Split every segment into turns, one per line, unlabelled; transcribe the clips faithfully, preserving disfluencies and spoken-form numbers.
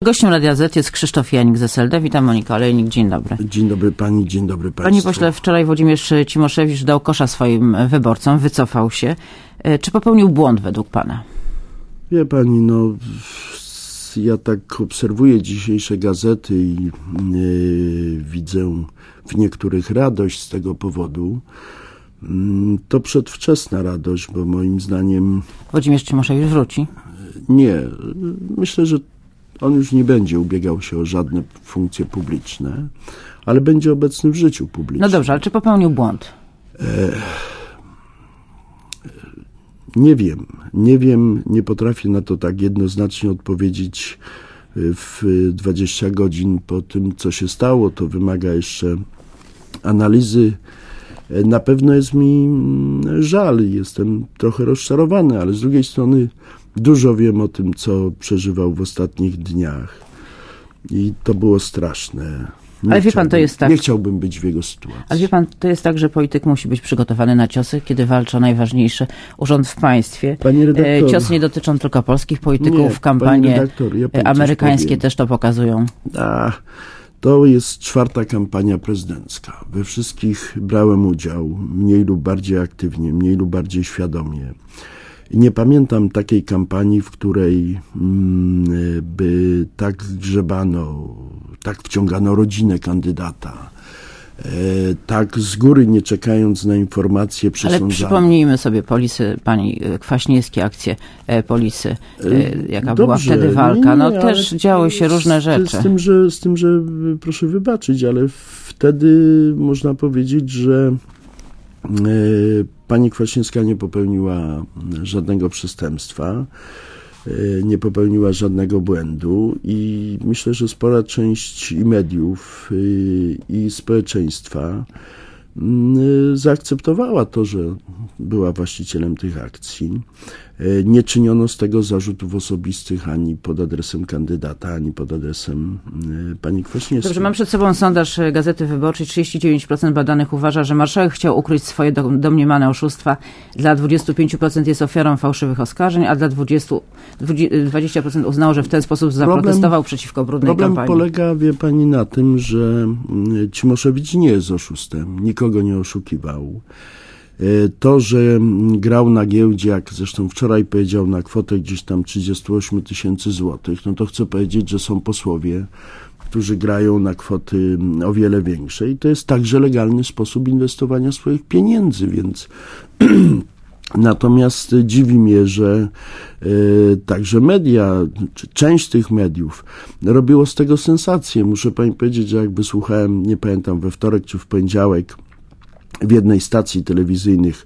Gościem Radia Z jest Krzysztof Janik z S L D. Witam, Monika Olejnik. Dzień dobry.
Dzień dobry pani, dzień dobry państwu.
Panie pośle, wczoraj Włodzimierz Cimoszewicz dał kosza swoim wyborcom, wycofał się. Czy popełnił błąd według pana?
Wie pani, no ja tak obserwuję dzisiejsze gazety i yy, widzę w niektórych radość z tego powodu. Yy, to przedwczesna radość, bo moim zdaniem...
Włodzimierz Cimoszewicz wróci?
Nie. Myślę, że on już nie będzie ubiegał się o żadne funkcje publiczne, ale będzie obecny w życiu publicznym.
No dobrze, ale czy popełnił błąd?
E, nie wiem. Nie wiem, nie potrafię na to tak jednoznacznie odpowiedzieć w dwadzieścia godzin po tym, co się stało. To wymaga jeszcze analizy. Na pewno jest mi żal, jestem trochę rozczarowany, ale z drugiej strony dużo wiem o tym, co przeżywał w ostatnich dniach i to było straszne. Nie
ale wie pan, to jest tak.
Nie chciałbym być w jego sytuacji.
Ale wie pan, to jest tak, że polityk musi być przygotowany na ciosy, kiedy walczy o najważniejszy urząd w państwie.
Panie redaktor,
ciosy nie dotyczą tylko polskich polityków,
nie,
kampanie
redaktor, ja
amerykańskie też to pokazują.
A, to jest czwarta kampania prezydencka. We wszystkich brałem udział, mniej lub bardziej aktywnie, mniej lub bardziej świadomie. Nie pamiętam takiej kampanii, w której mm, by tak grzebano, tak wciągano rodzinę kandydata, e, tak z góry nie czekając na informacje przesądzane.
Ale przypomnijmy sobie Polisy, pani Kwaśniewskiej, akcje Polisy, e, jaka Dobrze, była wtedy walka. No nie, też działy się różne
z,
rzeczy.
Z tym, że, z tym, że proszę wybaczyć, ale wtedy można powiedzieć, że e, pani Kwaśniewska nie popełniła żadnego przestępstwa, nie popełniła żadnego błędu i myślę, że spora część i mediów, i społeczeństwa zaakceptowała to, że była właścicielem tych akcji. Nie czyniono z tego zarzutów osobistych ani pod adresem kandydata, ani pod adresem pani Kwaśniewskiej.
Dobrze, mam przed sobą sondaż Gazety Wyborczej. trzydzieści dziewięć procent badanych uważa, że marszałek chciał ukryć swoje domniemane oszustwa. Dla dwadzieścia pięć procent jest ofiarą fałszywych oskarżeń, a dla dwadzieścia procent uznało, że w ten sposób zaprotestował problem, przeciwko brudnej
problem
kampanii.
Problem polega, wie pani, na tym, że Cimoszewicz nie jest oszustem. Nikogo nie oszukiwał. To, że grał na giełdzie, jak zresztą wczoraj powiedział, na kwotę gdzieś tam trzydzieści osiem tysięcy złotych, no to chcę powiedzieć, że są posłowie, którzy grają na kwoty o wiele większe i to jest także legalny sposób inwestowania swoich pieniędzy, więc natomiast dziwi mnie, że y, także media, czy część tych mediów robiło z tego sensację. Muszę pani powiedzieć, że jakby słuchałem, nie pamiętam, we wtorek czy w poniedziałek w jednej stacji telewizyjnych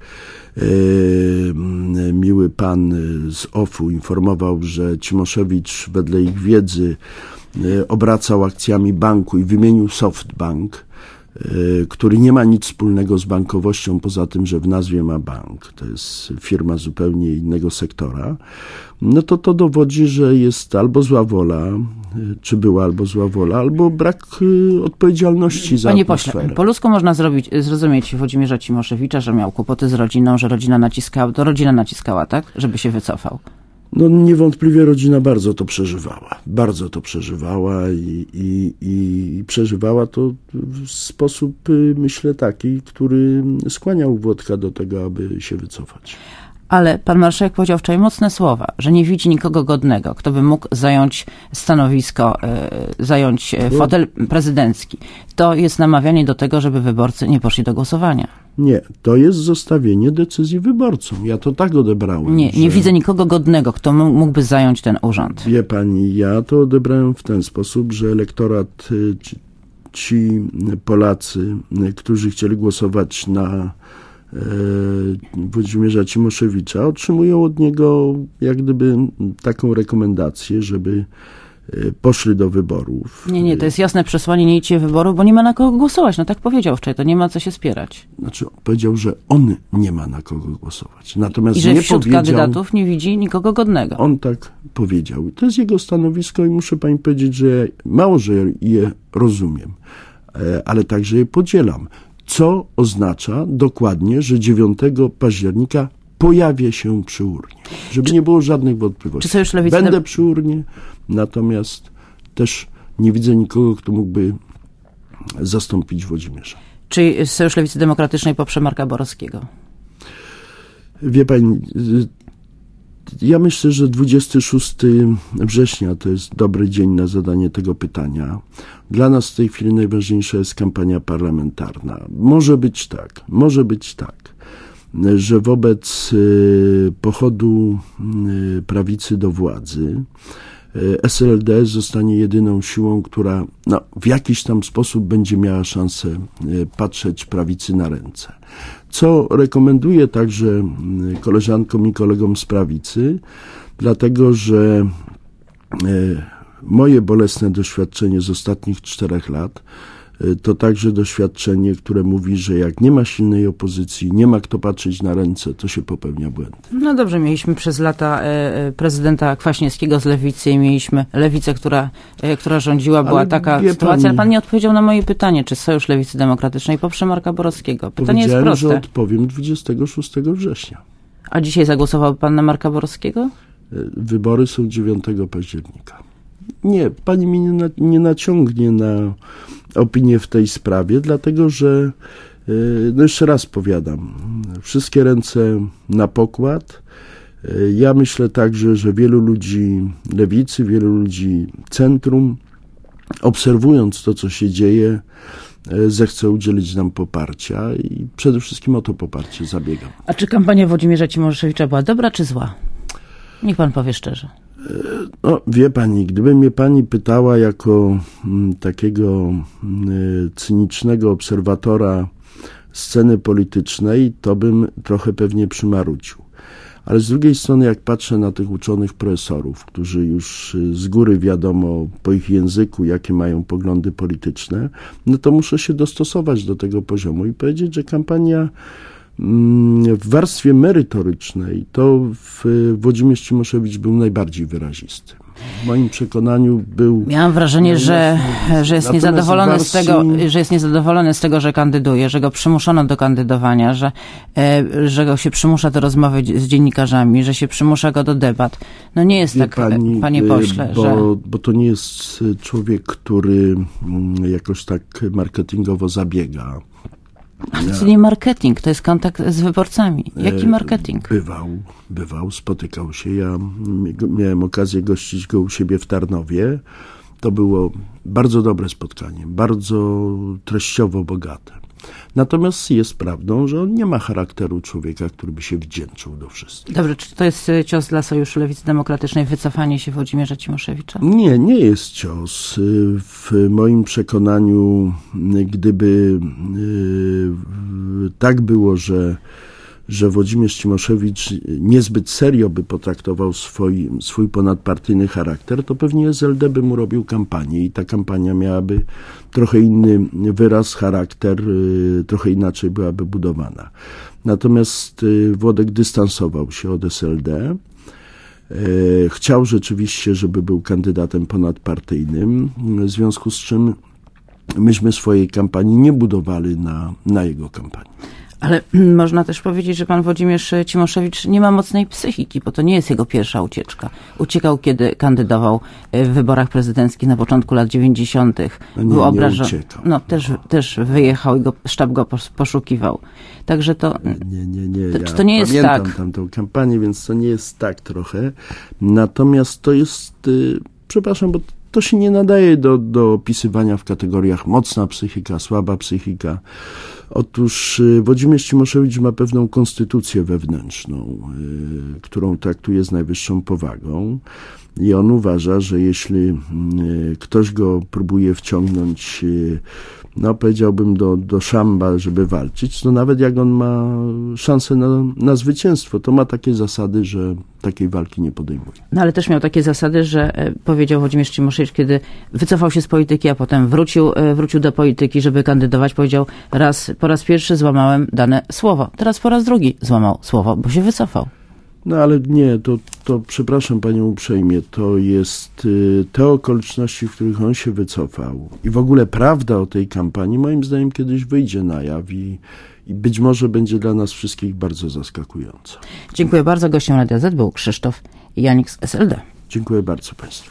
e, miły pan z O F U informował, że Cimoszewicz wedle ich wiedzy e, obracał akcjami banku i wymienił SoftBank, e, który nie ma nic wspólnego z bankowością, poza tym, że w nazwie ma bank. To jest firma zupełnie innego sektora. No to to dowodzi, że jest albo zła wola, czy była albo zła wola, albo brak y, odpowiedzialności za
Panie
atmosferę.
pośle, po ludzku można zrobić, zrozumieć Włodzimierza Cimoszewicza, że miał kłopoty z rodziną, że rodzina naciskała, to rodzina naciskała, tak? Żeby się wycofał.
No niewątpliwie rodzina bardzo to przeżywała. Bardzo to przeżywała i, i, i przeżywała to w sposób, myślę, taki, który skłaniał Włodka do tego, aby się wycofać.
Ale pan marszałek powiedział wczoraj mocne słowa, że nie widzi nikogo godnego, kto by mógł zająć stanowisko, zająć fotel prezydencki. To jest namawianie do tego, żeby wyborcy nie poszli do głosowania.
Nie, to jest zostawienie decyzji wyborcom. Ja to tak odebrałem.
Nie, nie widzę nikogo godnego, kto mógłby zająć ten urząd.
Wie pani, ja to odebrałem w ten sposób, że elektorat, ci, ci Polacy, którzy chcieli głosować na Włodzimierza Cimoszewicza, otrzymują od niego jak gdyby taką rekomendację, żeby poszli do wyborów.
Nie, nie, to jest jasne przesłanie, nie idźcie wyborów, bo nie ma na kogo głosować. No tak powiedział wczoraj, to nie ma co się spierać.
Znaczy, powiedział, że on nie ma na kogo głosować. Natomiast
I że
nie
wśród
powiedział,
kandydatów nie widzi nikogo godnego.
On tak powiedział. I to jest jego stanowisko i muszę pani powiedzieć, że ja, mało, że je rozumiem, ale także je podzielam. Co oznacza dokładnie, że dziewiątego października pojawię się przy urnie. Żeby
czy,
nie było żadnych wątpliwości.
Czy Sojusz Lewicy
Będę przy urnie, natomiast też nie widzę nikogo, kto mógłby zastąpić Włodzimierza.
Czyli Sojusz Lewicy Demokratycznej poprze Marka Borowskiego?
Wie pani, ja myślę, że dwudziestego szóstego września to jest dobry dzień na zadanie tego pytania. Dla nas w tej chwili najważniejsza jest kampania parlamentarna. Może być tak, może być tak, że wobec pochodu prawicy do władzy S L D zostanie jedyną siłą, która no, w jakiś tam sposób będzie miała szansę patrzeć prawicy na ręce. Co rekomenduję także koleżankom i kolegom z prawicy, dlatego że moje bolesne doświadczenie z ostatnich czterech lat to także doświadczenie, które mówi, że jak nie ma silnej opozycji, nie ma kto patrzeć na ręce, to się popełnia błędy.
No dobrze, mieliśmy przez lata e, prezydenta Kwaśniewskiego z Lewicy i mieliśmy Lewicę, która, e, która rządziła. Była
Ale
taka sytuacja. Pani... Pan nie odpowiedział na moje pytanie, czy Sojusz Lewicy Demokratycznej poprze Marka Borowskiego. Pytanie jest proste.
Że odpowiem dwudziestego szóstego września.
A dzisiaj zagłosował pan na Marka Borowskiego?
Wybory są dziewiątego października. Nie, pani mnie nie, na, nie naciągnie na opinię w tej sprawie, dlatego że, no jeszcze raz powiadam, wszystkie ręce na pokład. Ja myślę także, że wielu ludzi lewicy, wielu ludzi centrum, obserwując to, co się dzieje, zechce udzielić nam poparcia i przede wszystkim o to poparcie zabiegam.
A czy kampania Włodzimierza Cimoszewicza była dobra czy zła? Niech pan powie szczerze.
No, wie pani, gdyby mnie pani pytała jako m, takiego m, cynicznego obserwatora sceny politycznej, to bym trochę pewnie przymarudził. Ale z drugiej strony, jak patrzę na tych uczonych profesorów, którzy już z góry wiadomo po ich języku, jakie mają poglądy polityczne, no to muszę się dostosować do tego poziomu i powiedzieć, że kampania w warstwie merytorycznej to Włodzimierz Cimoszewicz był najbardziej wyrazisty. W moim przekonaniu był...
Miałam wrażenie, że, że jest niezadowolony wersji... z tego, że jest niezadowolony z tego, że kandyduje, że go przymuszono do kandydowania, że, że go się przymusza do rozmowy z dziennikarzami, że się przymusza go do debat. No nie jest Wie tak, pani, panie pośle,
bo,
że...
Bo to nie jest człowiek, który jakoś tak marketingowo zabiega.
Ale to nie marketing, to jest kontakt z wyborcami. Jaki marketing?
Bywał, bywał, spotykał się. Ja miałem okazję gościć go u siebie w Tarnowie. To było bardzo dobre spotkanie, bardzo treściowo bogate. Natomiast jest prawdą, że on nie ma charakteru człowieka, który by się wdzięczył do wszystkich.
Dobrze, czy to jest cios dla Sojuszu Lewicy Demokratycznej, wycofanie się Włodzimierza Cimoszewicza?
Nie, nie jest cios. W moim przekonaniu, gdyby tak było, że że Włodzimierz Cimoszewicz niezbyt serio by potraktował swój, swój ponadpartyjny charakter, to pewnie S L D by mu robił kampanię i ta kampania miałaby trochę inny wyraz, charakter, trochę inaczej byłaby budowana. Natomiast Włodek dystansował się od S L D. Chciał rzeczywiście, żeby był kandydatem ponadpartyjnym, w związku z czym myśmy swojej kampanii nie budowali na, na jego kampanii.
Ale można też powiedzieć, że pan Włodzimierz Cimoszewicz nie ma mocnej psychiki, bo to nie jest jego pierwsza ucieczka. Uciekał, kiedy kandydował w wyborach prezydenckich na początku lat dziewięćdziesiątych.
No nie,
Był obrażony.
Nie uciekał.
No też, też wyjechał i go, sztab go poszukiwał. Także to
nie, nie, nie.
To,
ja
to nie jest
pamiętam
tak.
tamtą kampanię, więc to nie jest tak trochę. Natomiast to jest, yy, przepraszam, bo to się nie nadaje do, do opisywania w kategoriach mocna psychika, słaba psychika. Otóż Włodzimierz Cimoszewicz ma pewną konstytucję wewnętrzną, y, którą traktuje z najwyższą powagą i on uważa, że jeśli y, ktoś go próbuje wciągnąć, y, no powiedziałbym do, do szamba, żeby walczyć, to nawet jak on ma szansę na, na zwycięstwo, to ma takie zasady, że takiej walki nie podejmuje.
No ale też miał takie zasady, że e, powiedział Włodzimierz Cimoszewicz, kiedy wycofał się z polityki, a potem wrócił, e, wrócił do polityki, żeby kandydować, powiedział, raz, po raz pierwszy złamałem dane słowo, teraz po raz drugi złamał słowo, bo się wycofał.
No ale nie, to, to przepraszam panią uprzejmie, to jest y, te okoliczności, w których on się wycofał i w ogóle prawda o tej kampanii moim zdaniem kiedyś wyjdzie na jaw i, i być może będzie dla nas wszystkich bardzo zaskakująca.
Dziękuję bardzo. Gościem Radia Z był Krzysztof Janik z S L D.
Dziękuję bardzo państwu.